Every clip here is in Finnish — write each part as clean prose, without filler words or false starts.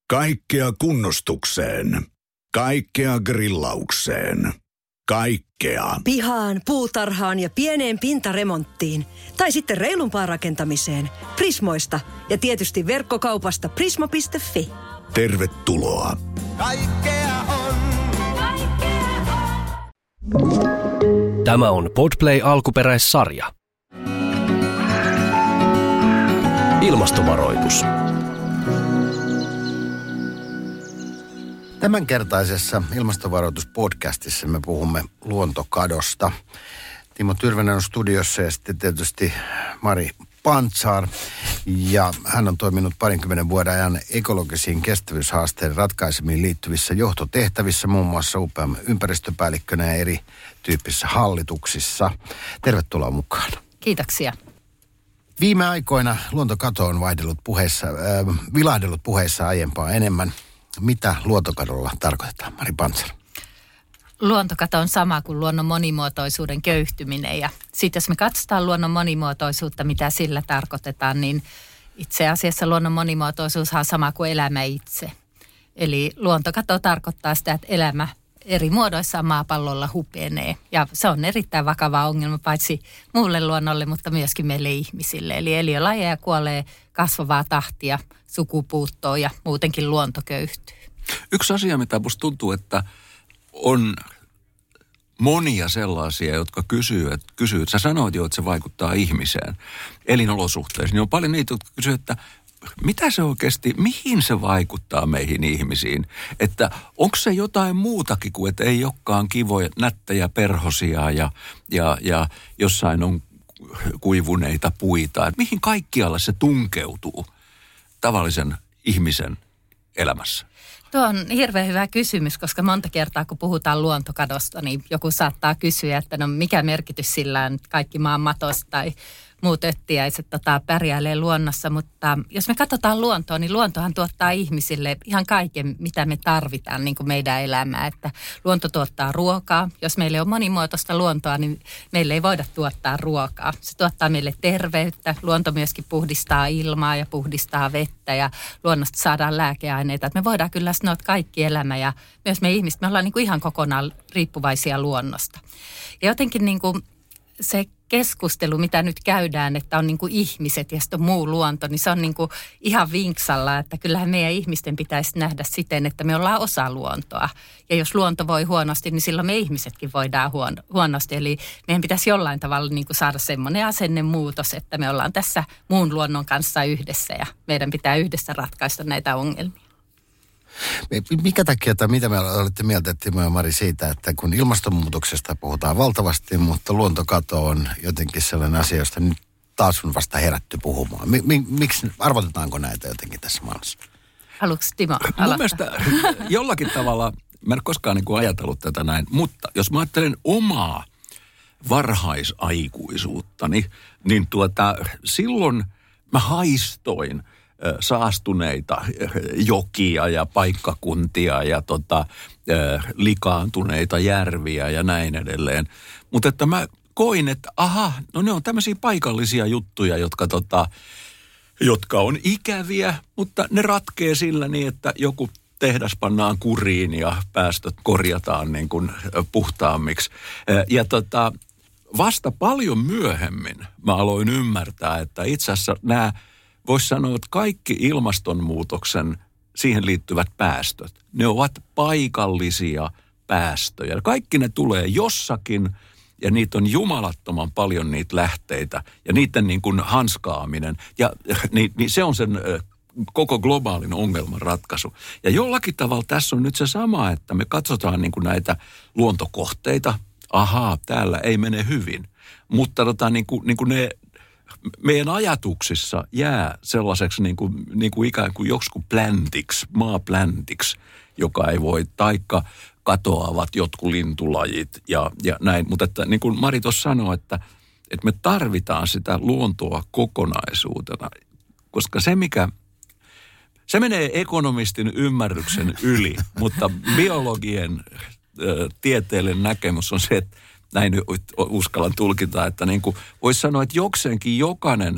Kaikkea kunnostukseen. Kaikkea grillaukseen. Kaikkea. Pihaan, puutarhaan ja pieneen pintaremonttiin. Tai sitten reilumpaan rakentamiseen. Prismoista ja tietysti verkkokaupasta prisma.fi. Tervetuloa. Kaikkea on. Tämä on Podplay alkuperäissarja. Ilmastovaroitus. Tämänkertaisessa ilmastovaroituspodcastissa me puhumme luontokadosta. Timo Tyrvänen on studiossa ja sitten tietysti Mari Pantsar. Ja hän on toiminut 20 vuoden ajan ekologisiin kestävyyshaasteiden ratkaisemiin liittyvissä johtotehtävissä, muun muassa UPM ympäristöpäällikkönä ja erityyppisissä hallituksissa. Tervetuloa mukaan. Kiitoksia. Viime aikoina luontokato on vilahdellut puheissa aiempaa enemmän. Mitä luontokadolla tarkoitetaan, Mari Pantsar? Luontokato on sama kuin luonnon monimuotoisuuden köyhtyminen. Ja sitten jos me katsotaan luonnon monimuotoisuutta, mitä sillä tarkoitetaan, niin itse asiassa luonnon monimuotoisuus on sama kuin elämä itse. Eli luontokato tarkoittaa sitä, että elämä eri muodoissaan maapallolla hupenee. Ja se on erittäin vakava ongelma paitsi muulle luonnolle, mutta myöskin meille ihmisille. Eli eliölajeja kuolee kasvavaa tahtia, sukupuuttoa ja muutenkin luonto köyhtyy. Yksi asia, mitä musta tuntuu, että on monia sellaisia, jotka kysyy, sä sanoit jo, että se vaikuttaa ihmiseen, elinolosuhteisiin, niin on paljon niitä, jotka kysyy, että mitä se oikeasti, mihin se vaikuttaa meihin ihmisiin? Että onko se jotain muutakin kuin, että ei olekaan kivoja, nättejä perhosia ja jossain on kuivuneita puita. Että mihin kaikkialle se tunkeutuu tavallisen ihmisen elämässä? Tuo on hirveän hyvä kysymys, koska monta kertaa kun puhutaan luontokadosta, niin joku saattaa kysyä, että no mikä merkitys sillä on, kaikki maan matos tai muut öttiäiset pärjäilee luonnossa, mutta jos me katsotaan luontoa, niin luontohan tuottaa ihmisille ihan kaiken, mitä me tarvitaan niin kuin meidän elämää. Että luonto tuottaa ruokaa. Jos meillä on monimuotoista luontoa, niin meille ei voida tuottaa ruokaa. Se tuottaa meille terveyttä. Luonto myöskin puhdistaa ilmaa ja puhdistaa vettä ja luonnosta saadaan lääkeaineita. Että me voidaan kyllä sanoa, että kaikki elämä ja myös me ihmiset, me ollaan niin kuin ihan kokonaan riippuvaisia luonnosta. Ja jotenkin niin kuin se keskustelu, mitä nyt käydään, että on niin kuin ihmiset ja sitten on muu luonto, niin se on niin kuin ihan vinksalla, että kyllähän meidän ihmisten pitäisi nähdä siten, että me ollaan osa luontoa. Ja jos luonto voi huonosti, niin silloin me ihmisetkin voidaan huonosti. Eli meidän pitäisi jollain tavalla niin kuin saada semmoinen asennemuutos, että me ollaan tässä muun luonnon kanssa yhdessä ja meidän pitää yhdessä ratkaista näitä ongelmia. Mikä takia tai mitä me olette mieltä, Timo ja Mari, siitä, että kun ilmastonmuutoksesta puhutaan valtavasti, mutta luontokato on jotenkin sellainen asia, josta nyt taas on vasta herätty puhumaan. Miksi, arvotetaanko näitä jotenkin tässä maailmassa? Haluatko Timo aloittaa? Mun mielestä jollakin tavalla, mä en ole koskaan niin kuin ajatellut tätä näin, mutta jos mä ajattelen omaa varhaisaikuisuuttani, niin silloin mä haistoin saastuneita jokia ja paikkakuntia ja likaantuneita järviä ja näin edelleen. Mutta että mä koin, että no ne on tämmöisiä paikallisia juttuja, jotka on ikäviä, mutta ne ratkee sillä niin, että joku tehdas pannaan kuriin ja päästöt korjataan niin kuin puhtaammiksi. Ja vasta paljon myöhemmin mä aloin ymmärtää, että itse asiassa voisi sanoa, että kaikki ilmastonmuutoksen siihen liittyvät päästöt, ne ovat paikallisia päästöjä. Kaikki ne tulee jossakin ja niitä on jumalattoman paljon niitä lähteitä ja niiden niin kuin hanskaaminen. Ja niin se on sen koko globaalin ongelman ratkaisu. Ja jollakin tavalla tässä on nyt se sama, että me katsotaan niin kuin näitä luontokohteita. Täällä ei mene hyvin. Mutta niin kuin ne meidän ajatuksissa jää sellaiseksi niin kuin ikään kuin joksikin maapläntiksi, joka ei voi, taikka katoavat jotkut lintulajit ja näin. Mutta että niin kuin Mari tuossa sanoi, että me tarvitaan sitä luontoa kokonaisuutena, koska se menee ekonomistin ymmärryksen yli, mutta biologien tieteellinen näkemys on se, että näin uskallan tulkita, että niin kuin voisi sanoa, että jokseenkin jokainen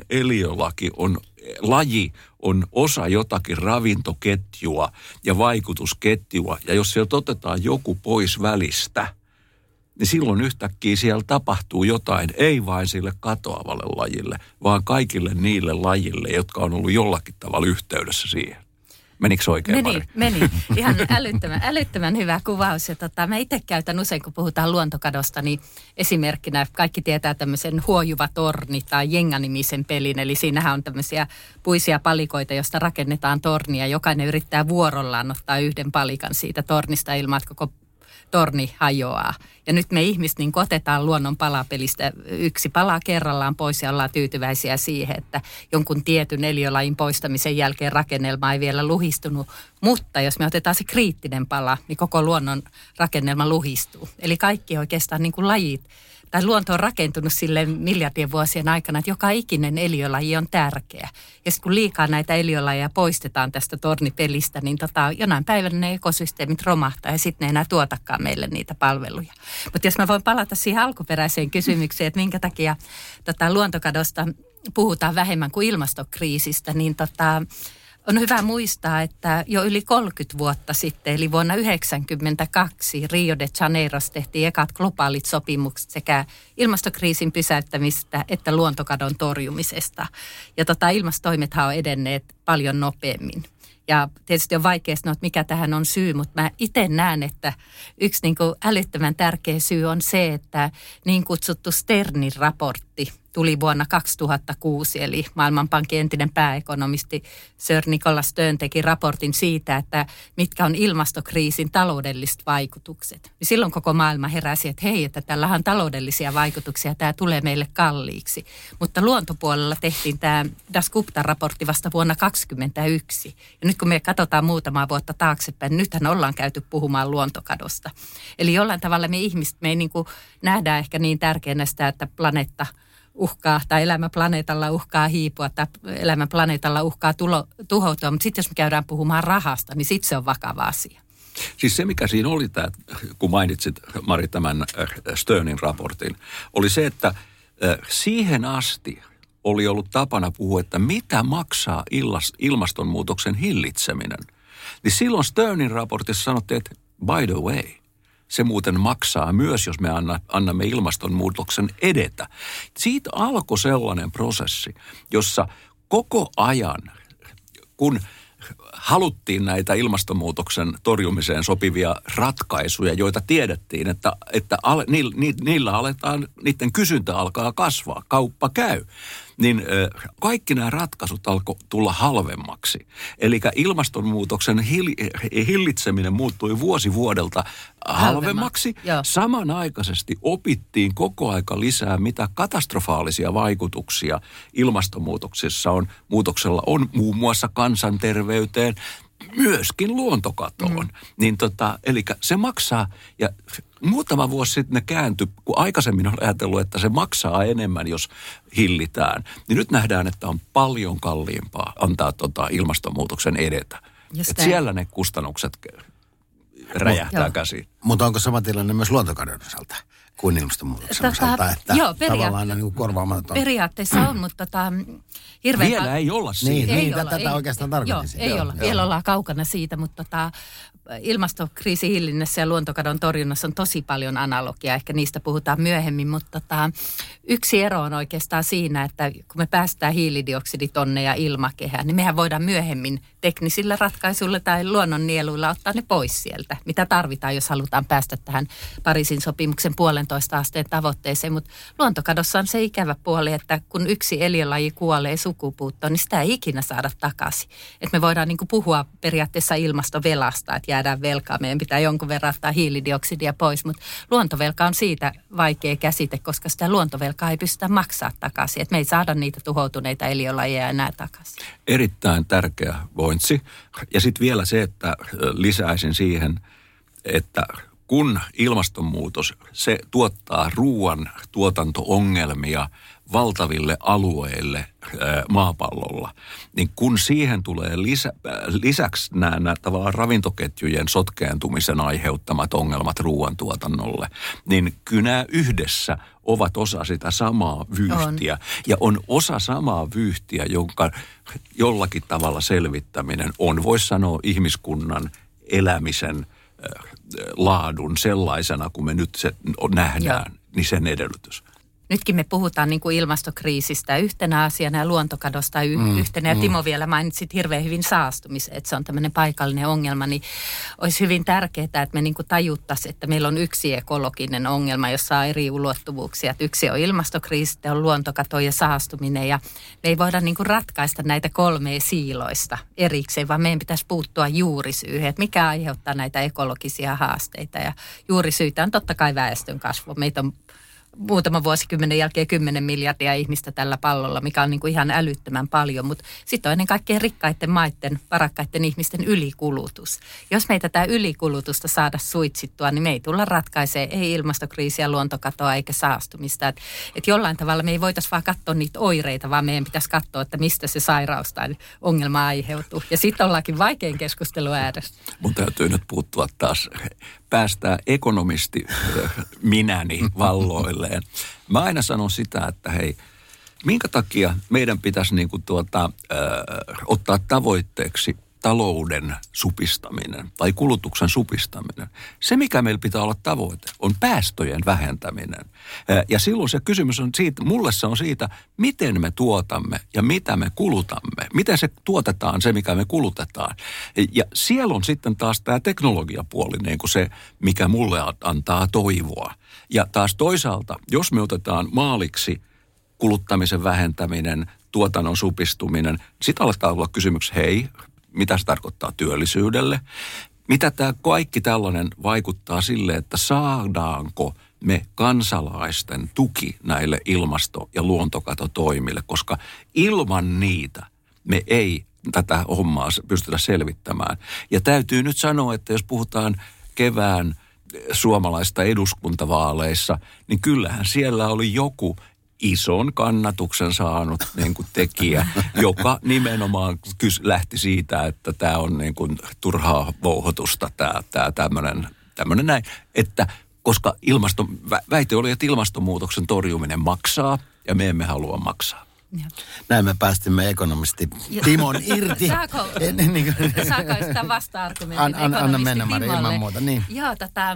laji on osa jotakin ravintoketjua ja vaikutusketjua. Ja jos sieltä otetaan joku pois välistä, niin silloin yhtäkkiä siellä tapahtuu jotain, ei vain sille katoavalle lajille, vaan kaikille niille lajille, jotka on ollut jollakin tavalla yhteydessä siihen. Menikö oikein, Mari? Meni. Ihan älyttömän hyvä kuvaus. Ja mä itse käytän usein, kun puhutaan luontokadosta, niin esimerkkinä kaikki tietää tämmöisen Huojuva torni tai Jenga-nimisen pelin. Eli siinähän on tämmöisiä puisia palikoita, josta rakennetaan tornia. Jokainen yrittää vuorollaan ottaa yhden palikan siitä tornista ilman, että koko torni hajoaa. Ja nyt me ihmiset niin otetaan luonnon palapelistä yksi pala kerrallaan pois ja ollaan tyytyväisiä siihen, että jonkun tietyn eliölajin poistamisen jälkeen rakennelma ei vielä luhistunut. Mutta jos me otetaan se kriittinen pala, niin koko luonnon rakennelma luhistuu. Eli kaikki oikeastaan niin kuin lajit, tai luonto on rakentunut sille miljardien vuosien aikana, että joka ikinen eliölaji on tärkeä. Ja sitten kun liikaa näitä eliölajeja poistetaan tästä tornipelistä, niin jonain päivänä ne ekosysteemit romahtaa ja sitten ne enää tuotakaan meille niitä palveluja. Mutta jos mä voin palata siihen alkuperäiseen kysymykseen, että minkä takia luontokadosta puhutaan vähemmän kuin ilmastokriisistä, niin on hyvä muistaa, että jo yli 30 vuotta sitten, eli vuonna 1992, Rio de Janeirossa tehtiin ekat globaalit sopimukset sekä ilmastokriisin pysäyttämistä että luontokadon torjumisesta. Ja ilmastotoimethan on edenneet paljon nopeammin. Ja tietysti on vaikea sanoa, että mikä tähän on syy, mutta mä itse näen, että yksi niin kuin älyttömän tärkeä syy on se, että niin kutsuttu Sternin raportti tuli vuonna 2006, eli Maailmanpankin entinen pääekonomisti Sir Nicholas Stern teki raportin siitä, että mitkä on ilmastokriisin taloudelliset vaikutukset. Ja silloin koko maailma heräsi, että hei, että tällähän on taloudellisia vaikutuksia, tämä tulee meille kalliiksi. Mutta luontopuolella tehtiin tämä Dasgupta-raportti vasta vuonna 2021. Ja nyt kun me katsotaan muutamaa vuotta taaksepäin, nythän ollaan käyty puhumaan luontokadosta. Eli jollain tavalla me ihmiset, me ei niin kuin nähdään ehkä niin tärkeänä sitä, että planeetta uhkaa tai elämä planeetalla uhkaa hiipua tai elämä planeetalla uhkaa tuhoutua, mutta sitten jos me käydään puhumaan rahasta, niin sitten se on vakava asia. Siis se, mikä siinä oli, kun mainitsit, Mari, tämän Sternin raportin, oli se, että siihen asti oli ollut tapana puhua, että mitä maksaa ilmastonmuutoksen hillitseminen. Niin silloin Sternin raportissa sanottiin, että by the way, se muuten maksaa myös, jos me annamme ilmastonmuutoksen edetä. Siitä alkoi sellainen prosessi, jossa koko ajan, kun haluttiin näitä ilmastonmuutoksen torjumiseen sopivia ratkaisuja, joita tiedettiin, että niillä niiden kysyntä alkaa kasvaa, kauppa käy, niin kaikki nämä ratkaisut alkoi tulla halvemmaksi. Eli ilmastonmuutoksen hillitseminen muuttui vuosi vuodelta halvemmaksi. Samanaikaisesti opittiin koko aika lisää, mitä katastrofaalisia vaikutuksia muutoksella on muun muassa kansanterveyteen, myöskin luontokatoon. Niin eli se maksaa, ja muutama vuosi sitten ne kääntyi, kun aikaisemmin on ajatellut, että se maksaa enemmän, jos hillitään. Niin nyt nähdään, että on paljon kalliimpaa antaa ilmastonmuutoksen edetä. Että siellä ne kustannukset räjähtää käsiin. Mutta onko sama tilanne myös luontokadon osalta kuin ilmastonmuutoksen osalta? Että joo, tavallaan niin korvaamaton. Periaatteessa on, mutta hirveän... Vielä ei olla siinä. Niin, tätä oikeastaan tarkoitin. Ei olla. Vielä ollaan kaukana siitä, mutta ilmastokriisin hillinnässä ja luontokadon torjunnassa on tosi paljon analogiaa. Ehkä niistä puhutaan myöhemmin, mutta yksi ero on oikeastaan siinä, että kun me päästään hiilidioksiditonneja ilmakehään, niin mehän voidaan myöhemmin teknisillä ratkaisuilla tai luonnonnieluilla ottaa ne pois sieltä, mitä tarvitaan, jos halutaan päästä tähän Pariisin sopimuksen 1,5 asteen tavoitteeseen. Mutta luontokadossa on se ikävä puoli, että kun yksi eliölaji kuolee sukupuuttoon, niin sitä ei ikinä saada takaisin. Että me voidaan niin kuin puhua periaatteessa ilmastovelasta, että jäädään velkaa. Meidän pitää jonkun verran ottaa hiilidioksidia pois, mutta luontovelka on siitä vaikea käsite, koska sitä luontovelkaa ei pystytä maksaa takaisin. Että me ei saada niitä tuhoutuneita eliölajeja enää takaisin. Erittäin tärkeä pointsi. Ja sitten vielä se, että lisäisin siihen, että kun ilmastonmuutos, se tuottaa ruoan tuotanto-ongelmia valtaville alueille maapallolla, niin kun siihen tulee lisäksi nämä tavallaan ravintoketjujen sotkeentumisen aiheuttamat ongelmat ruoantuotannolle, niin kyllä nämä yhdessä ovat osa sitä samaa vyyhtiä. Ja on osa samaa vyyhtiä, jonka jollakin tavalla selvittäminen on, voisi sanoa, ihmiskunnan elämisen laadun sellaisena, kun me nyt se nähdään, niin sen edellytys. Nytkin me puhutaan niin kuin ilmastokriisistä yhtenä asiana ja luontokadosta yhtenä. Ja Timo vielä mainitsit hirveän hyvin saastumisen, että se on tämmöinen paikallinen ongelma. Niin olisi hyvin tärkeää, että me niin kuin tajuttaisiin, että meillä on yksi ekologinen ongelma, jossa on eri ulottuvuuksia. Että yksi on ilmastokriisi, on luontokato ja saastuminen. Ja me ei voida niin kuin ratkaista näitä 3 siiloista erikseen, vaan meidän pitäisi puuttua juurisyyhyn, että mikä aiheuttaa näitä ekologisia haasteita. Ja juurisyitä on totta kai väestönkasvu. Meitä on muutaman vuosikymmenen jälkeen 10 miljardia ihmistä tällä pallolla, mikä on niin kuin ihan älyttömän paljon, mutta sitten on ennen kaikkea rikkaiden maiden, varakkaiden ihmisten ylikulutus. Jos me ei tätä ylikulutusta saada suitsittua, niin me ei tulla ratkaisemaan ei ilmastokriisiä, luontokatoa eikä saastumista. Et jollain tavalla me ei voitaisi vaan katsoa niitä oireita, vaan meidän pitäisi katsoa, että mistä se sairaus tai ongelma aiheutuu. Ja sitten ollaankin vaikein keskustelu ääressä. Mun täytyy nyt puuttua taas, päästää ekonomisti minäni valloilleen. Mä aina sanon sitä, että hei, minkä takia meidän pitäisi ottaa tavoitteeksi talouden supistaminen tai kulutuksen supistaminen. Se, mikä meillä pitää olla tavoite, on päästöjen vähentäminen. Ja silloin se kysymys on siitä, mulle se on siitä, miten me tuotamme ja mitä me kulutamme. Miten se tuotetaan, se mikä me kulutetaan. Ja siellä on sitten taas tämä teknologiapuoli, niin kuin se, mikä mulle antaa toivoa. Ja taas toisaalta, jos me otetaan maaliksi kuluttamisen vähentäminen, tuotannon supistuminen, sitten aletaan olla kysymys, hei, mitä se tarkoittaa työllisyydelle? Mitä tämä kaikki tällainen vaikuttaa sille, että saadaanko me kansalaisten tuki näille ilmasto- ja luontokatotoimille? Koska ilman niitä me ei tätä hommaa pystytä selvittämään. Ja täytyy nyt sanoa, että jos puhutaan kevään suomalaista eduskuntavaaleissa, niin kyllähän siellä oli joku ison kannatuksen saanut niin kuin tekijä, joka nimenomaan lähti siitä, että tämä on niin kuin turhaa vouhotusta, tämä tämmöinen näin, että koska väite oli, että ilmastonmuutoksen torjuminen maksaa ja me emme halua maksaa. Näin me päästimme ekonomisti Timon irti. Saako sitä vasta-argumentin Anna mennä, Mari, ilman muuta. Niin. Joo,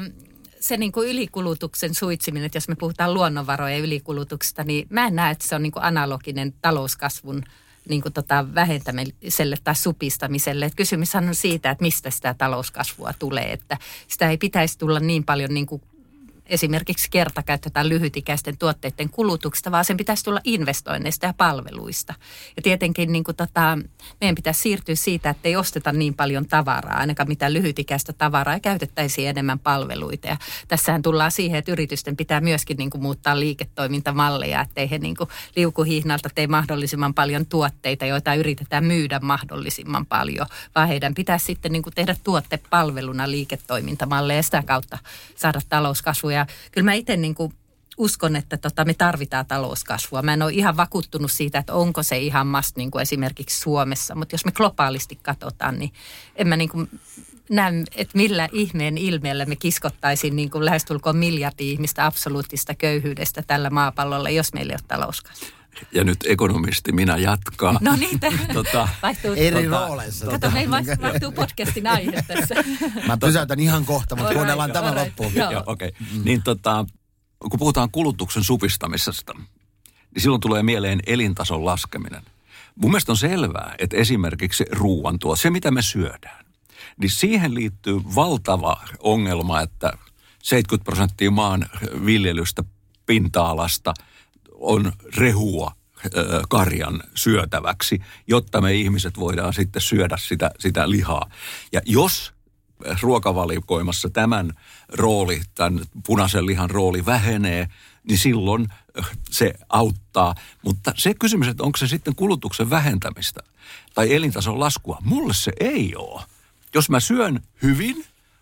se niin kuin ylikulutuksen suitsiminen, että jos me puhutaan luonnonvarojen ylikulutuksesta, niin mä en näe, että se on niin kuin analoginen talouskasvun niin kuin vähentämiselle tai supistamiselle. Että kysymyshän on siitä, että mistä sitä talouskasvua tulee, että sitä ei pitäisi tulla niin paljon niin kuin esimerkiksi kertakäyttö- tai lyhytikäisten tuotteiden kulutuksesta, vaan sen pitäisi tulla investoinneista ja palveluista. Ja tietenkin niin kuin meidän pitäisi siirtyä siitä, että ei osteta niin paljon tavaraa, ainakaan mitään lyhytikäistä tavaraa, ja käytettäisiin enemmän palveluita. Ja tässähän tullaan siihen, että yritysten pitää myöskin niin kuin muuttaa liiketoimintamalleja, ettei he niin kuin liukuhihnalta tee mahdollisimman paljon tuotteita, joita yritetään myydä mahdollisimman paljon, vaan heidän pitäisi sitten niin kuin tehdä tuottepalveluna liiketoimintamalleja ja sitä kautta saada talouskasvua. Ja kyllä mä itse niin kuin uskon, että me tarvitaan talouskasvua. Mä en ole ihan vakuuttunut siitä, että onko se ihan must niin kuin esimerkiksi Suomessa, mutta jos me globaalisti katsotaan, niin en mä niin kuin näe, että millä ihmeen ilmeellä me kiskottaisiin niin kuin lähestulkoon miljardia ihmistä absoluuttista köyhyydestä tällä maapallolla, jos meillä ei ole talouskasvua. Ja nyt ekonomisti minä jatkaa. No niin, vaihtuu. Eri rooleissa. Kato, meillä vaihtuu podcastin aihe tässä. Mä pysäytän ihan kohta, mutta kuunnellaan tämä loppuun. Joo, okei. Niin kun puhutaan kulutuksen supistamisesta, niin silloin tulee mieleen elintason laskeminen. Mun mielestä on selvää, että esimerkiksi ruoantuotanto, se mitä me syödään, niin siihen liittyy valtava ongelma, että 70% maan viljelystä pinta-alasta on rehua karjan syötäväksi, jotta me ihmiset voidaan sitten syödä sitä lihaa. Ja jos ruokavalikoimassa tämän punaisen lihan rooli vähenee, niin silloin se auttaa. Mutta se kysymys, että onko se sitten kulutuksen vähentämistä tai elintason laskua, mulle se ei ole. Jos mä syön hyvin,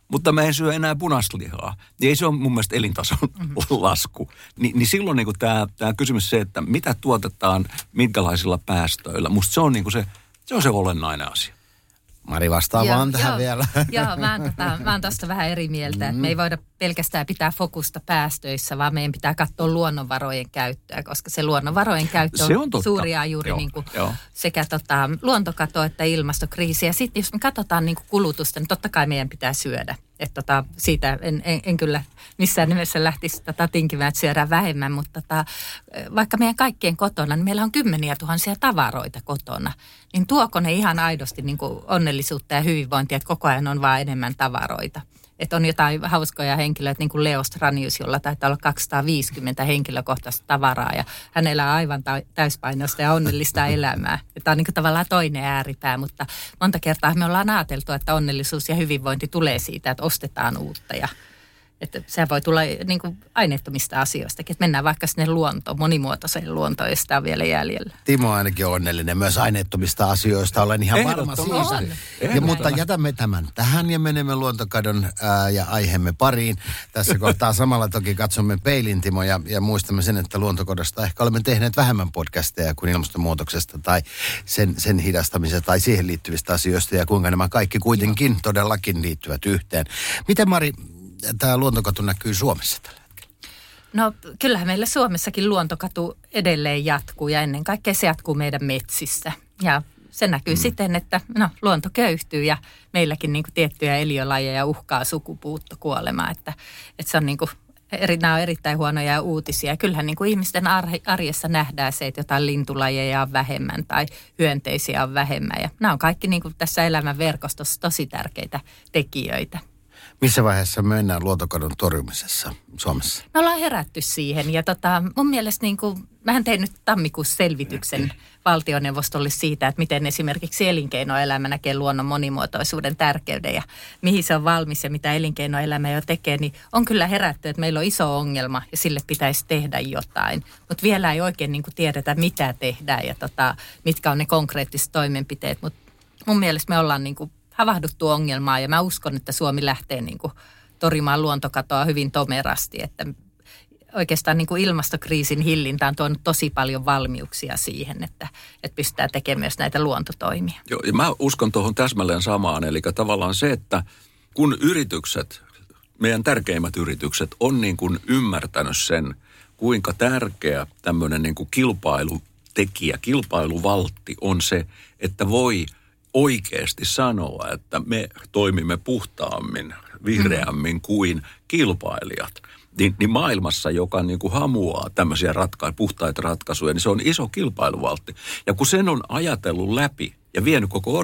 mutta mä en syö enää punaslihaa. Niin ei se ole mun mielestä elintason lasku. Niin silloin niin tämä kysymys se, että mitä tuotetaan, minkälaisilla päästöillä. Musta se on, niin se on se olennainen asia. Mari vastaa vaan tähän vielä. Joo, mä oon tosta vähän eri mieltä, että me ei voida pelkästään pitää fokusta päästöissä, vaan meidän pitää katsoa luonnonvarojen käyttöä, koska se luonnonvarojen käyttö on suuria juuri niin kuin sekä luontokato että ilmastokriisi. Ja sitten jos me katsotaan niin kuin kulutusta, niin totta kai meidän pitää syödä. Että siitä en kyllä missään nimessä lähtisi tinkimään, että syödään vähemmän, mutta vaikka meidän kaikkien kotona, niin meillä on 10 000 tavaroita kotona, niin tuoko ne ihan aidosti niin kuin onnellisuutta ja hyvinvointia, että koko ajan on vaan enemmän tavaroita. Että on jotain hauskoja henkilöitä, niin kuin Leo Stranius, jolla taitaa olla 250 henkilökohtaista tavaraa ja hänellä on aivan täyspainoista ja onnellista elämää. Tämä on niin kuin tavallaan toinen ääripää, mutta monta kertaa me ollaan ajateltu, että onnellisuus ja hyvinvointi tulee siitä, että ostetaan uutta ja että se voi tulla niin kuin aineettomista asioistakin, että mennään vaikka sinne luontoon, monimuotoiseen luontoon, jos sitä on vielä jäljellä. Timo on ainakin onnellinen myös aineettomista asioista, olen ihan varma siitä. Mutta jätämme tämän tähän ja menemme luontokadon ja aiheemme pariin. Tässä kohtaa samalla toki katsomme peilin, Timo, ja muistamme sen, että luontokadosta ehkä olemme tehneet vähemmän podcasteja kuin ilmastonmuutoksesta tai sen hidastamisesta tai siihen liittyvistä asioista ja kuinka nämä kaikki kuitenkin todellakin liittyvät yhteen. Miten, Mari, tämä luontokato näkyy Suomessa tällä hetkellä? No kyllähän meillä Suomessakin luontokatu edelleen jatkuu ja ennen kaikkea se jatkuu meidän metsissä. Ja se näkyy siten, että luonto köyhtyy ja meilläkin niin kuin tiettyjä eliölajeja uhkaa sukupuuttokuolemaa. Että se on niin kuin, nämä on erittäin huonoja uutisia. Kyllähän niin kuin ihmisten arjessa nähdään se, että jotain lintulajeja on vähemmän tai hyönteisiä on vähemmän. Ja nämä on kaikki niin kuin tässä elämän verkostossa tosi tärkeitä tekijöitä. Missä vaiheessa mennään luontokadon torjumisessa Suomessa? Me ollaan herätty siihen ja mun mielestä mähän tein nyt tammikuussa selvityksen valtioneuvostolle siitä, että miten esimerkiksi elinkeinoelämä näkee luonnon monimuotoisuuden tärkeyden ja mihin se on valmis ja mitä elinkeinoelämä jo tekee, niin on kyllä herätty, että meillä on iso ongelma ja sille pitäisi tehdä jotain. Mutta vielä ei oikein tiedetä, mitä tehdään ja mitkä on ne konkreettiset toimenpiteet, mutta mun mielestä me ollaan havahduttu ongelmaa ja mä uskon, että Suomi lähtee torjumaan luontokatoa hyvin tomerasti, että oikeastaan ilmastokriisin hillintä on tuonut tosi paljon valmiuksia siihen, että pystytään tekemään myös näitä luontotoimia. Joo, ja mä uskon tuohon täsmälleen samaan, eli tavallaan se, että kun yritykset, meidän tärkeimmät yritykset on ymmärtänyt sen, kuinka tärkeä tämmöinen kilpailutekijä, kilpailuvaltti on se, että voi oikeasti sanoa, että me toimimme puhtaammin, vihreämmin kuin kilpailijat. Niin maailmassa, joka hamuaa tämmöisiä puhtaita ratkaisuja, niin se on iso kilpailuvaltti. Ja kun sen on ajatellut läpi ja vienyt koko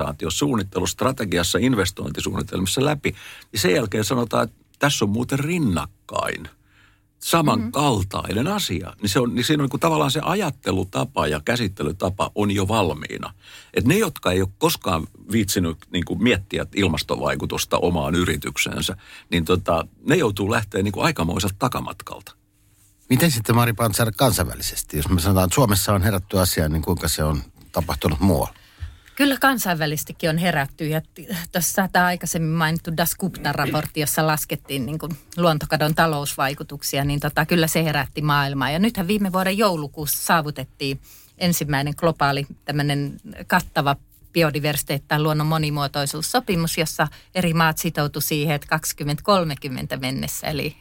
organisaatiosuunnittelustrategiassa, investointisuunnitelmissa läpi, niin sen jälkeen sanotaan, että tässä on muuten rinnakkain samankaltainen asia. Niin siinä on tavallaan se ajattelutapa ja käsittelytapa on jo valmiina. Että ne, jotka ei ole koskaan viitsinyt miettiä ilmastovaikutusta omaan yrityksensä, niin ne joutuu lähteä aikamoiselta takamatkalta. Miten sitten, Mari Pantsar, kansainvälisesti? Jos me sanotaan, että Suomessa on herätty asiaan, niin kuinka se on tapahtunut muualla? Kyllä kansainvälisestikin on herätty ja tuossa tämä aikaisemmin mainittu Dasgupta-raportti, jossa laskettiin luontokadon talousvaikutuksia, niin kyllä se herätti maailmaa. Ja nythän viime vuoden joulukuussa saavutettiin ensimmäinen globaali tämmöinen kattava biodiversiteetti tai luonnon monimuotoisuussopimus, jossa eri maat sitoutu siihen, että 2030 mennessä, eli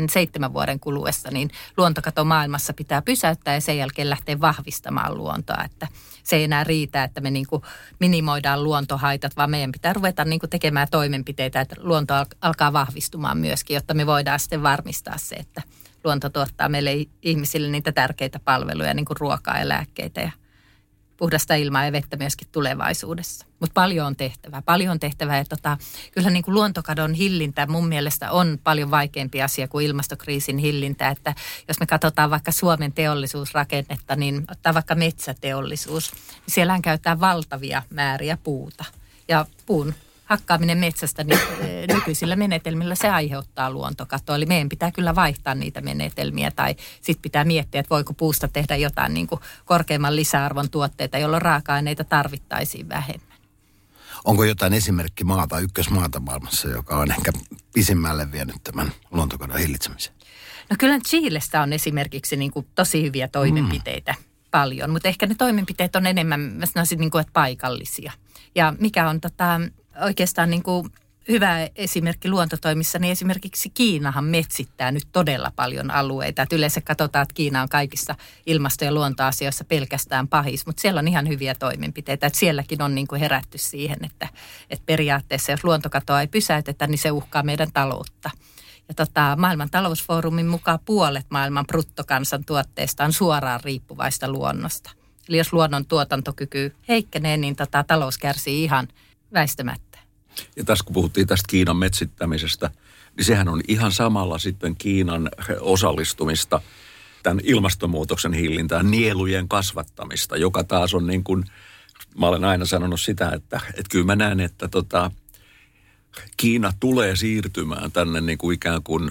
7 vuoden kuluessa, niin luontokato maailmassa pitää pysäyttää ja sen jälkeen lähteä vahvistamaan luontoa, että se ei enää riitä, että me minimoidaan luontohaitat, vaan meidän pitää ruveta tekemään toimenpiteitä, että luonto alkaa vahvistumaan myöskin, jotta me voidaan sitten varmistaa se, että luonto tuottaa meille ihmisille niitä tärkeitä palveluja, niin kuin ruokaa ja lääkkeitä ja puhdasta ilmaa ja vettä myöskin tulevaisuudessa. Mutta paljon on tehtävää. Ja kyllä luontokadon hillintä mun mielestä on paljon vaikeampi asia kuin ilmastokriisin hillintä. Että jos me katsotaan vaikka Suomen teollisuusrakennetta, niin ottaa vaikka metsäteollisuus, niin siellähän käytetään valtavia määriä puuta. Ja puun hakkaaminen metsästä niin nykyisillä menetelmillä se aiheuttaa luontokatoa. Eli meidän pitää kyllä vaihtaa niitä menetelmiä tai sitten pitää miettiä, että voiko puusta tehdä jotain korkeamman lisäarvon tuotteita, jolloin raaka-aineita tarvittaisiin vähemmän. Onko jotain esimerkkimaata, ykkösmaata maailmassa, joka on ehkä pisimmälle vienyt tämän luontokadon hillitsemisen? No kyllä Chilestä on esimerkiksi niin kuin tosi hyviä toimenpiteitä paljon, mutta ehkä ne toimenpiteet on enemmän, mä sanoisin, niin kuin, että paikallisia. Ja mikä on oikeastaan niin kuin hyvä esimerkki luontotoimissa, niin esimerkiksi Kiinahan metsittää nyt todella paljon alueita. Et yleensä katsotaan, että Kiina on kaikissa ilmasto- ja luontoasioissa pelkästään pahis, mutta siellä on ihan hyviä toimenpiteitä. Et sielläkin on niin kuin herätty siihen, että periaatteessa jos luontokatoa ei pysäytetä, niin se uhkaa meidän taloutta. Ja maailman talousfoorumin mukaan puolet maailman bruttokansantuotteesta on suoraan riippuvaista luonnosta. Eli jos luonnon tuotantokyky heikkenee, niin talous kärsii ihan väistämättä. Ja tässä kun puhuttiin tästä Kiinan metsittämisestä, niin sehän on ihan samalla sitten Kiinan osallistumista tämän ilmastonmuutoksen hillintään, nielujen kasvattamista, joka taas on niin kuin, mä olen aina sanonut sitä, että kyllä mä näen, että Kiina tulee siirtymään tänne niin kuin ikään kuin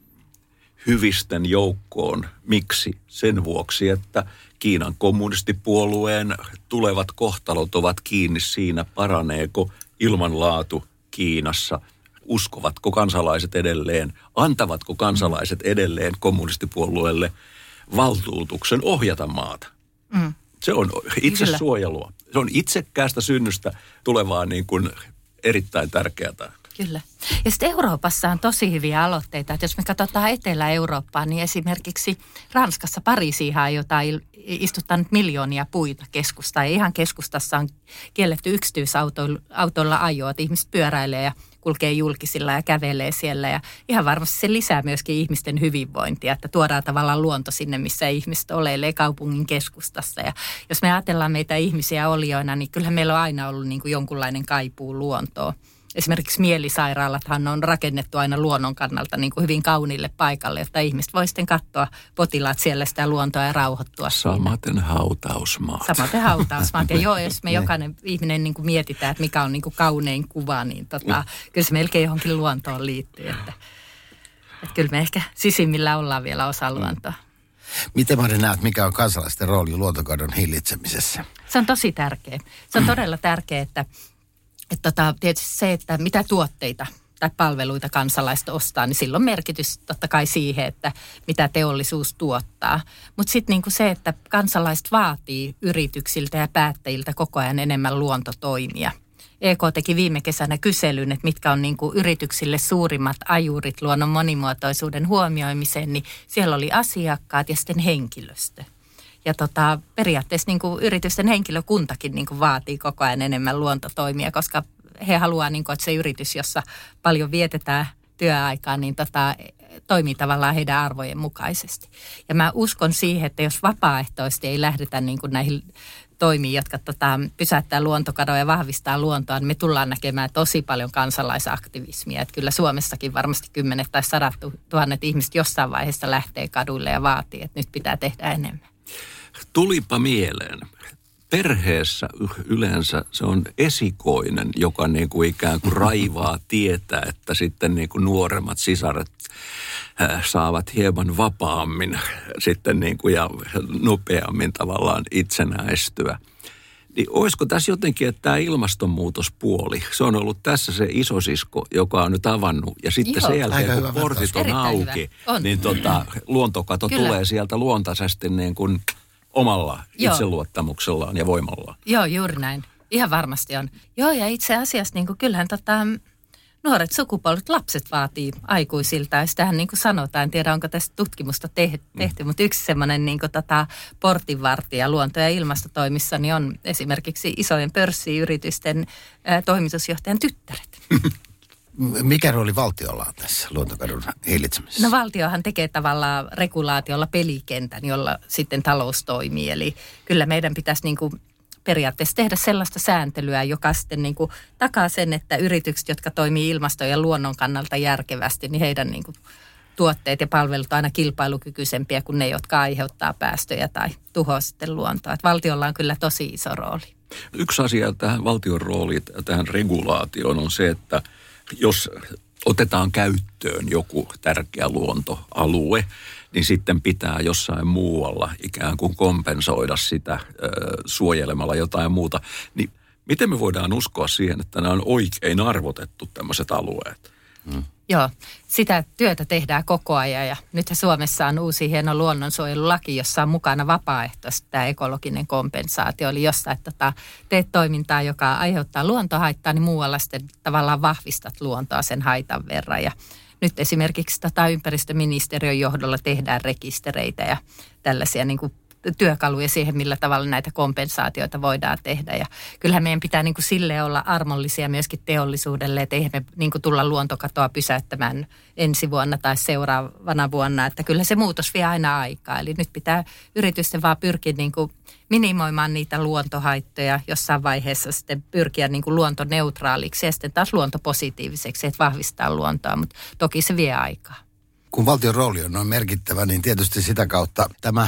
hyvisten joukkoon. Miksi? Sen vuoksi, että Kiinan kommunistipuolueen tulevat kohtalot ovat kiinni siinä, paraneeko ilmanlaatu Kiinassa. Uskovatko kansalaiset edelleen, antavatko kansalaiset edelleen kommunistipuolueelle valtuutuksen ohjata maata. Se on itsesuojelua. Se on itsekkäästä synnystä tulevaa niin kuin erittäin tärkeää. Kyllä. Ja sitten Euroopassa on tosi hyviä aloitteita. Että jos me katsotaan Etelä-Eurooppaa, niin esimerkiksi Ranskassa Pariisiin aiotaan istuttaa nyt miljoonia puita keskustaan. Ja ihan keskustassa on kielletty yksityisautoilla ajoa, että ihmiset pyöräilee ja kulkee julkisilla ja kävelee siellä. Ja ihan varmasti se lisää myöskin ihmisten hyvinvointia, että tuodaan tavallaan luonto sinne, missä ihmiset oleilee kaupungin keskustassa. Ja jos me ajatellaan meitä ihmisiä olioina, niin kyllähän meillä on aina ollut niin kuin jonkunlainen kaipuu luontoon. Esimerkiksi mielisairaalathan on rakennettu aina luonnon kannalta niin kuin hyvin kauniille paikalle, jotta ihmiset voi sitten katsoa potilaat siellä sitä luontoa ja rauhoittua. Samaten hautausmaat. Samaten hautausmaat. Ja joo, jos me jokainen ihminen niin kuin mietitään, että mikä on niin kuin kaunein kuva, niin kyllä se melkein johonkin luontoon liittyy. Että kyllä me ehkä sisimmillä ollaan vielä osa luontoa. Miten Mari näet, mikä on kansalaisten rooli luontokadon hillitsemisessä? Se on tosi tärkeä. Se on todella tärkeä, että tietysti se, että mitä tuotteita tai palveluita kansalaiset ostaa, niin silloin merkitys totta kai siihen, että mitä teollisuus tuottaa. Mutta sitten niinku se, että kansalaiset vaatii yrityksiltä ja päättäjiltä koko ajan enemmän luontotoimia. EK teki viime kesänä kyselyn, että mitkä on niinku yrityksille suurimmat ajurit luonnon monimuotoisuuden huomioimiseen, niin siellä oli asiakkaat ja sitten henkilöstö. Ja periaatteessa niin kuin yritysten henkilökuntakin niin kuin vaatii koko ajan enemmän luontotoimia, koska he haluaa, niin kuin, että se yritys, jossa paljon vietetään työaikaa, niin toimii tavallaan heidän arvojen mukaisesti. Ja mä uskon siihen, että jos vapaaehtoisesti ei lähdetä niin kuin näihin toimiin, jotka pysäyttää luontokadoa ja vahvistaa luontoa, niin me tullaan näkemään tosi paljon kansalaisaktivismia. Että kyllä Suomessakin varmasti 10 tai 100 000 ihmiset jossain vaiheessa lähtee kaduille ja vaatii, että nyt pitää tehdä enemmän. Tulipa mieleen. Perheessä yleensä se on esikoinen, joka niin kuin ikään kuin raivaa tietä, että sitten niin kuin nuoremmat sisaret saavat hieman vapaammin sitten niin kuin ja nopeammin tavallaan itsenäistyä. Niin olisiko tässä jotenkin, että tämä ilmastonmuutospuoli, se on ollut tässä se isosisko, joka on nyt avannut. Ja sitten sen jälkeen, kun portit on auki, niin luontokato tulee sieltä luontaisesti niin kuin omalla itseluottamuksellaan ja voimallaan. Joo, juuri näin. Ihan varmasti on. Joo, ja itse asiassa niin kuin, kyllähän nuoret sukupolvet, lapset vaatii aikuisilta. Ja sitähän niin kuin sanotaan, en tiedä onko tästä tutkimusta tehty, mutta yksi semmoinen niin kuin portinvartija luonto- ja ilmastotoimissa niin on esimerkiksi isojen pörssiyritysten toimitusjohtajan tyttäret. Mikä rooli valtiolla on tässä luontokadon hillitsemisessä? No valtiohan tekee tavallaan regulaatiolla pelikentän, jolla sitten talous toimii. Eli kyllä meidän pitäisi niin kuin periaatteessa tehdä sellaista sääntelyä, joka sitten niin kuin takaa sen, että yritykset, jotka toimii ilmaston ja luonnon kannalta järkevästi, niin heidän niin kuin tuotteet ja palvelut on aina kilpailukykyisempiä kuin ne, jotka aiheuttaa päästöjä tai tuhoaa sitten luontoa. Että valtiolla on kyllä tosi iso rooli. Yksi asia tähän valtion rooliin, tähän regulaatioon on se, että jos otetaan käyttöön joku tärkeä luontoalue, niin sitten pitää jossain muualla ikään kuin kompensoida sitä suojelemalla jotain muuta. Niin Miten me voidaan uskoa siihen, että nämä on oikein arvotettu tämmöiset alueet? Joo, sitä työtä tehdään koko ajan ja nythän Suomessa on uusi hieno luonnonsuojelulaki, jossa on mukana vapaaehtoisesti tämä ekologinen kompensaatio. Eli jos sä teet toimintaa, joka aiheuttaa luontohaittaa, niin muualla sitten tavallaan vahvistat luontoa sen haitan verran. Ja nyt esimerkiksi ympäristöministeriön johdolla tehdään rekistereitä ja tällaisia niin kuin työkaluja siihen, millä tavalla näitä kompensaatioita voidaan tehdä. Ja kyllähän meidän pitää niin kuin silleen olla armollisia myöskin teollisuudelle, että eihän me niin kuin tulla luontokatoa pysäyttämään ensi vuonna tai seuraavana vuonna, että kyllä se muutos vie aina aikaa. Eli nyt pitää yritysten vaan pyrkiä niin kuin minimoimaan niitä luontohaittoja, jossain vaiheessa sitten pyrkiä niin kuin luontoneutraaliksi ja sitten taas luontopositiiviseksi, että vahvistaa luontoa, mutta toki se vie aikaa. Kun valtion rooli on noin merkittävä, niin tietysti sitä kautta tämä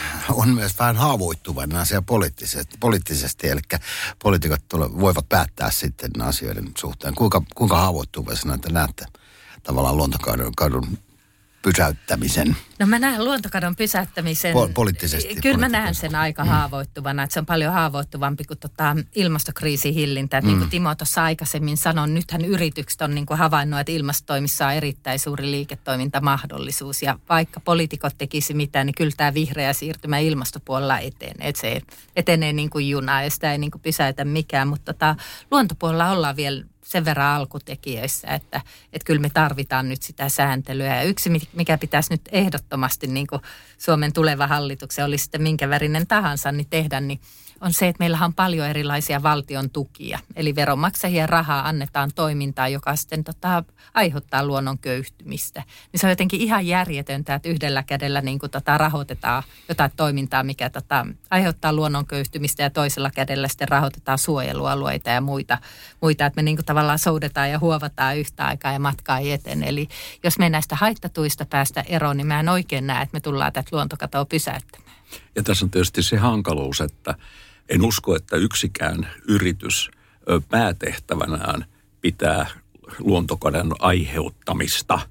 on myös vähän haavoittuvainen asia poliittisesti. Eli poliitikot voivat päättää sitten asioiden suhteen. Kuinka haavoittuvaisena te näette tavallaan luontokadon pysäyttämisen? No mä näen luontokadon pysäyttämisen. Poliittisesti. Kyllä mä näen sen aika haavoittuvana, että se on paljon haavoittuvampi kuin ilmastokriisin hillintä. Niin kuin Timo tuossa aikaisemmin sanoi, nythän yritykset on niin kuin havainnut, että ilmastotoimissa on erittäin suuri liiketoimintamahdollisuus. Ja vaikka poliitikot tekisi mitään, niin kyllä tämä vihreä siirtymä ilmastopuolella etenee. Että se etenee niin kuin juna ja sitä ei niin kuin pysäytä mikään, mutta luontopuolella ollaan vielä sen verran alkutekijöissä, että kyllä me tarvitaan nyt sitä sääntelyä. Ja yksi, mikä pitäisi nyt ehdottomasti niin kuin Suomen tuleva hallituksen, oli sitten minkä värinen tahansa, niin tehdä, niin on se, että meillähän on paljon erilaisia valtion tukia. Eli veronmaksajien rahaa annetaan toimintaan, joka sitten aiheuttaa luonnon köyhtymistä. Niin se on jotenkin ihan järjetöntä, että yhdellä kädellä niin kuin rahoitetaan jotain toimintaa, mikä aiheuttaa luonnon köyhtymistä ja toisella kädellä sitten rahoitetaan suojelualueita ja muita että me niin kuin tavallaan soudetaan ja huovataan yhtä aikaa ja matkaa ei etene. Eli jos me näistä haittatuista päästä eroon, niin mä en oikein näe, että me tullaan tätä luontokatoa pysäyttämään. Ja tässä on tietysti se hankaluus, että en usko, että yksikään yritys päätehtävänään pitää luontokadon aiheuttamista,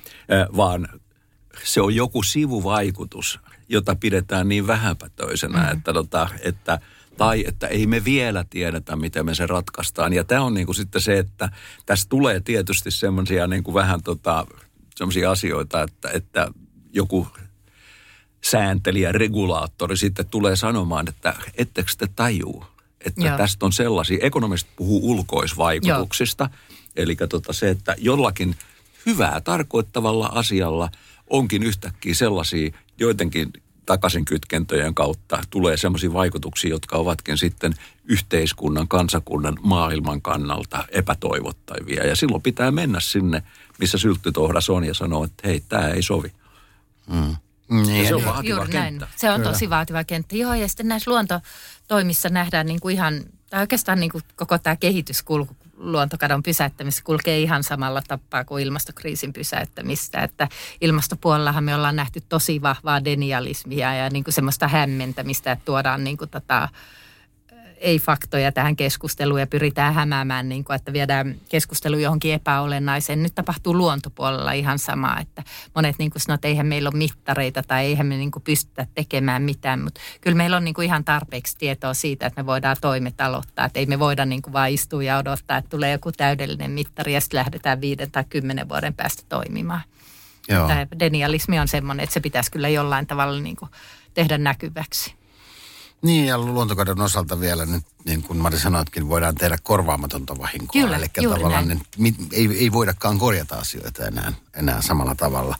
vaan se on joku sivuvaikutus, jota pidetään niin vähäpätöisenä, että ei me vielä tiedetä, miten me se ratkaistaan. Ja tämä on niin kuin sitten se, että tässä tulee tietysti semmoisia niin kuin vähän semmoisia asioita, että joku sääntelijä, regulaattori sitten tulee sanomaan, että ettekö te tajuu, että tästä on sellaisia, ekonomistit puhuu ulkoisvaikutuksista, eli se, että jollakin hyvää tarkoittavalla asialla onkin yhtäkkiä sellaisia joidenkin takaisinkytkentöjen kautta tulee sellaisia vaikutuksia, jotka ovatkin sitten yhteiskunnan, kansakunnan, maailman kannalta epätoivottavia. Ja silloin pitää mennä sinne, missä sylttytohdas on ja sanoa, että hei, tämä ei sovi. Niin, se on vaativa kenttä. Näin. Se on tosi vaativa kenttä. Joo, ja sitten näissä luontotoimissa nähdään niin kuin ihan, tai oikeastaan niin kuin koko tämä kehityskulku luontokadon pysäyttämistä kulkee ihan samalla tapaa kuin ilmastokriisin pysäyttämistä. Että ilmastopuolellahan me ollaan nähty tosi vahvaa denialismia ja niin kuin semmoista hämmentämistä, että tuodaan niin kuin ei-faktoja tähän keskusteluun ja pyritään hämäämään, niin kuin, että viedään keskustelu johonkin epäolennaiseen. Nyt tapahtuu luontopuolella ihan sama, että monet niin kuin sanoo, että eihän meillä ole mittareita tai eihän me niin kuin pystytä tekemään mitään, mutta kyllä meillä on niin kuin ihan tarpeeksi tietoa siitä, että me voidaan toimet aloittaa, että ei me voida niin kuin vaan istua ja odottaa, että tulee joku täydellinen mittari ja sitten lähdetään 5 tai 10 vuoden päästä toimimaan. Tämä denialismi on semmoinen, että se pitäisi kyllä jollain tavalla niin kuin tehdä näkyväksi. Niin, ja luontokadon osalta vielä nyt, niin kuin Mari sanoitkin, voidaan tehdä korvaamatonta vahinkoa. Kyllä, eli tavallaan ei voidakaan korjata asioita enää samalla tavalla.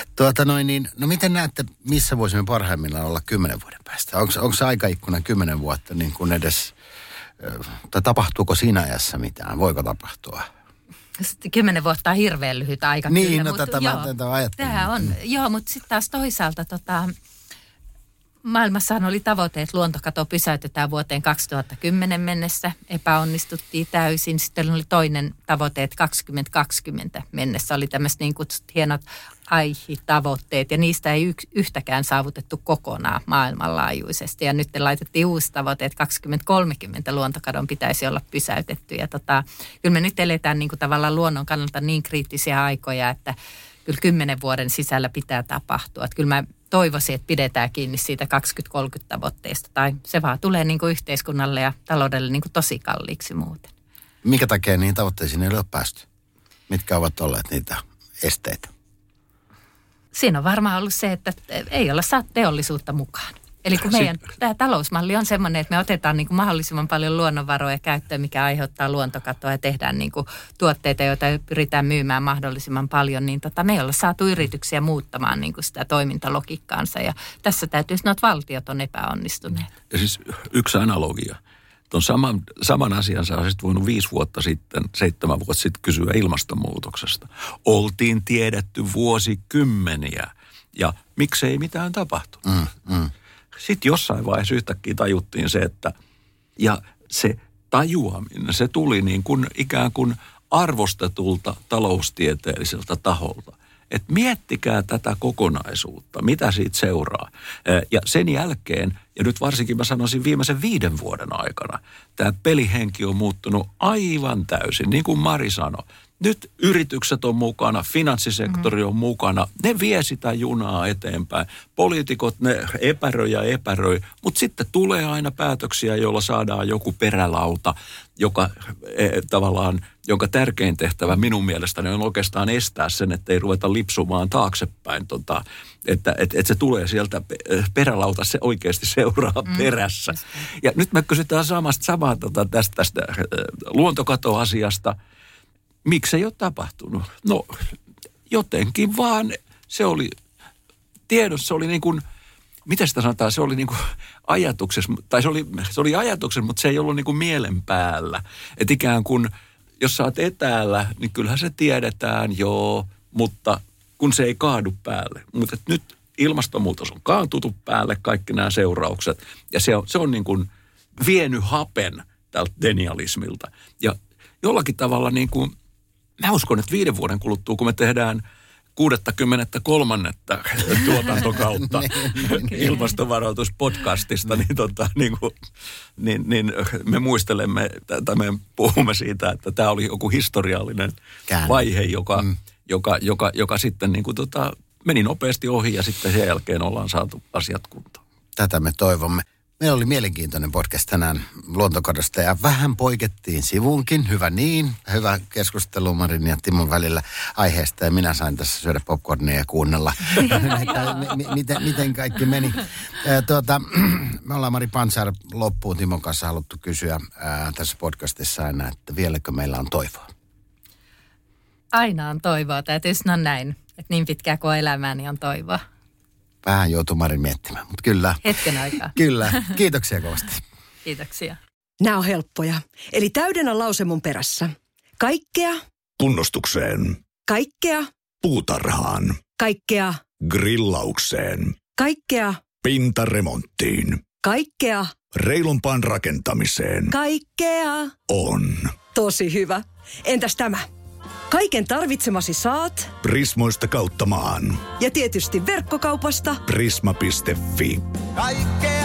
No miten näette, missä voisimme parhaimmillaan olla 10 vuoden päästä? Onko se aikaikkuna 10 vuotta niin kuin edes, tai tapahtuuko siinä ajassa mitään? Voiko tapahtua? 10 vuotta on hirveän lyhyt aika. Niin, kyllä, no mutta tätä ajattelin. Tämä on, mutta sitten taas toisaalta maailmassahan oli tavoite, että luontokato pysäytetään vuoteen 2010 mennessä. Epäonnistuttiin täysin. Sitten oli toinen tavoite, että 2020 mennessä oli tämmöiset niin kutsut hienot AIHI-tavoitteet. Ja niistä ei yhtäkään saavutettu kokonaan maailmanlaajuisesti. Ja nyt laitettiin uusi tavoite, että 2030 luontokadon pitäisi olla pysäytetty. Ja kyllä me nyt eletään niin kuin tavallaan luonnon kannalta niin kriittisiä aikoja, että kyllä 10 vuoden sisällä pitää tapahtua. Että kyllä mä toivoisin, että pidetään kiinni siitä 2030 tavoitteesta. Tai se vaan tulee niin kuin yhteiskunnalle ja taloudelle niin kuin tosi kalliiksi muuten. Minkä takia niihin tavoitteisiin ei ole päästy? Mitkä ovat olleet niitä esteitä? Siinä on varmaan ollut se, että ei olla saatu teollisuutta mukaan. Eli kun meidän tämä talousmalli on semmoinen, että me otetaan niin kuin mahdollisimman paljon luonnonvaroja käyttöön, mikä aiheuttaa luontokatoa ja tehdään niin kuin tuotteita, joita pyritään myymään mahdollisimman paljon, niin me ei olla saatu yrityksiä muuttamaan niin kuin sitä toimintalogiikkaansa. Ja tässä täytyy sanoa, että valtiot on epäonnistuneet. Ja siis yksi analogia. Tuon saman asian sä olisit voinut 5 vuotta sitten, 7 vuotta sitten kysyä ilmastonmuutoksesta. Oltiin tiedetty vuosikymmeniä ja miksei mitään tapahtu. Sitten jossain vaiheessa yhtäkkiä tajuttiin se, että ja se tajuaminen, se tuli niin kuin ikään kuin arvostetulta taloustieteelliseltä taholta. Että miettikää tätä kokonaisuutta, mitä siitä seuraa. Ja sen jälkeen, ja nyt varsinkin mä sanoisin viimeisen 5 vuoden aikana, tämä pelihenki on muuttunut aivan täysin, niin kuin Mari sanoi. Nyt yritykset on mukana, finanssisektori on mukana, ne vie sitä junaa eteenpäin. Poliitikot, ne epäröi, mutta sitten tulee aina päätöksiä, joilla saadaan joku perälauta, joka tavallaan, jonka tärkein tehtävä minun mielestäni on oikeastaan estää sen, että ei ruveta lipsumaan taaksepäin, että se tulee sieltä perälauta, se oikeasti seuraa perässä. Ja nyt me kysytään samaa tästä luontokatoasiasta. Miksi ei ole tapahtunut? No jotenkin vaan se oli tiedossa, se oli niin kuin, miten sitä sanotaan, se oli niin kuin ajatuksessa, tai se oli ajatuksessa, mutta se ei ollut niin kuin mielen päällä. Että ikään kuin, jos sä oot etäällä, niin kyllähän se tiedetään, joo, mutta kun se ei kaadu päälle. Mutta nyt ilmastonmuutos on kaantutu päälle, kaikki nämä seuraukset, ja se on niin kuin vienyt hapen tältä denialismilta. Ja jollakin tavalla niin kuin, mä uskon, että 5 vuoden kuluttua, kun me tehdään 63. tuotantokautta ilmastovaroituspodcastista, niin me muistelemme, tai me puhumme siitä, että tämä oli joku historiallinen vaihe, joka sitten niin kuin meni nopeasti ohi ja sitten sen jälkeen ollaan saatu asiat kuntoon. Tätä me toivomme. Meillä oli mielenkiintoinen podcast tänään luontokadosta ja vähän poikettiin sivuunkin. Hyvä niin. Hyvä keskustelu Marin ja Timon välillä aiheesta ja minä sain tässä syödä popcornia ja kuunnella, miten kaikki meni. Me ollaan Mari Pantsar loppuun Timon kanssa haluttu kysyä tässä podcastissa aina, että vieläkö meillä on toivoa? Aina on toivoa. Täytyy sanoa näin, että niin pitkään kuin elämää, niin on toivoa. Vähän joutuu Marin miettimään, mutta kyllä. Hetken aikaa. Kyllä. Kiitoksia kovasti. Kiitoksia. Nämä on helppoja. Eli täydennä lause mun perässä. Kaikkea. Kunnostukseen. Kaikkea. Puutarhaan. Kaikkea. Grillaukseen. Kaikkea. Pintaremonttiin. Kaikkea. Reilumpaan rakentamiseen. Kaikkea. On. Tosi hyvä. Entäs tämä? Kaiken tarvitsemasi saat Prismoista kautta maan. ja tietysti verkkokaupasta Prisma.fi. Kaikkea